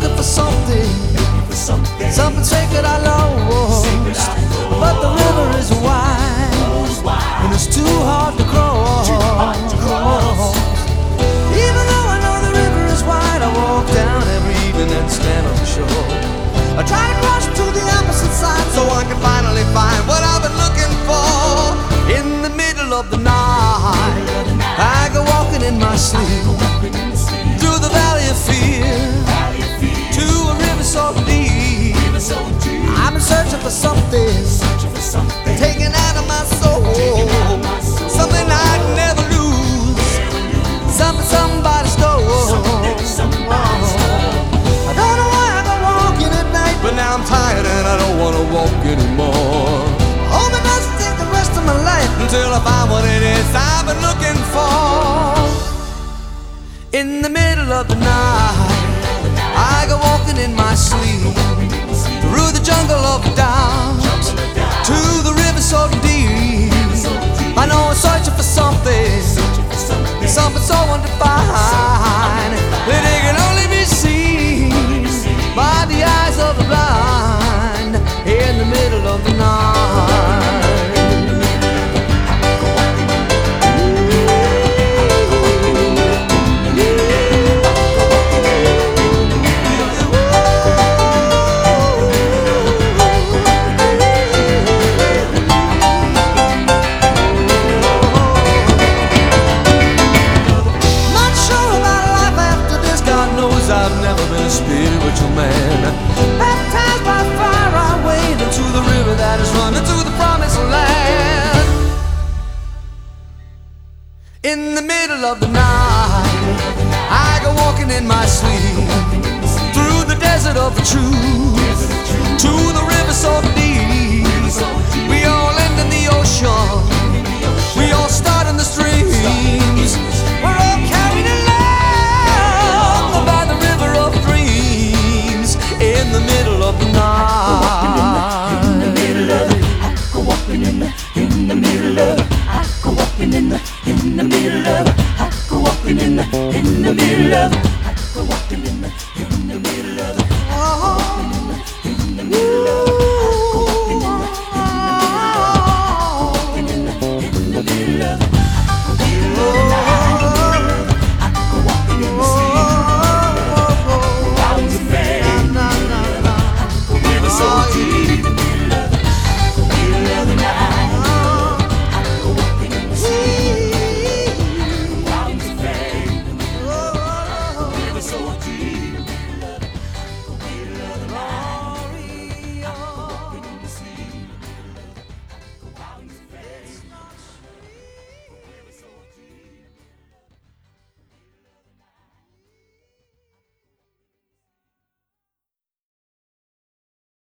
looking for something, something sacred I lost. But the river is wide, and it's too hard to cross. Even though I know the river is wide, I walk down every evening and stand on the shore. I try to cross to the opposite side so I can finally find what I've been looking for. In the middle of the night, I go walking in my sleep through the valley of fear to a river so deep. I've been searching for something taken out of my soul, something I'd never lose, something somebody stole. I don't know why I go walking at night, but now I'm tired and I don't want to walk anymore. Hope it doesn't take the rest of my life until I find what it is I've been looking for. In the middle of the night, I go walking in my sleep through the jungle of doubt to the river so deep. I know I'm searching for something, something so undefined that it can only be seen by the eyes of the blind. In the middle of the night, I've never been a spiritual man. Baptized by fire, I wade into the river that is running to the promised land. In the middle of the night, I go walking in my sleep through the desert of the truth to the river so deep. We all end in the ocean, we all start in the streams. We're all carried along by the river of dreams. In the middle of the night, in the middle of it, I go walking in the middle of it, I go walking in the middle of it, I go walking in the middle of it, I go walking in the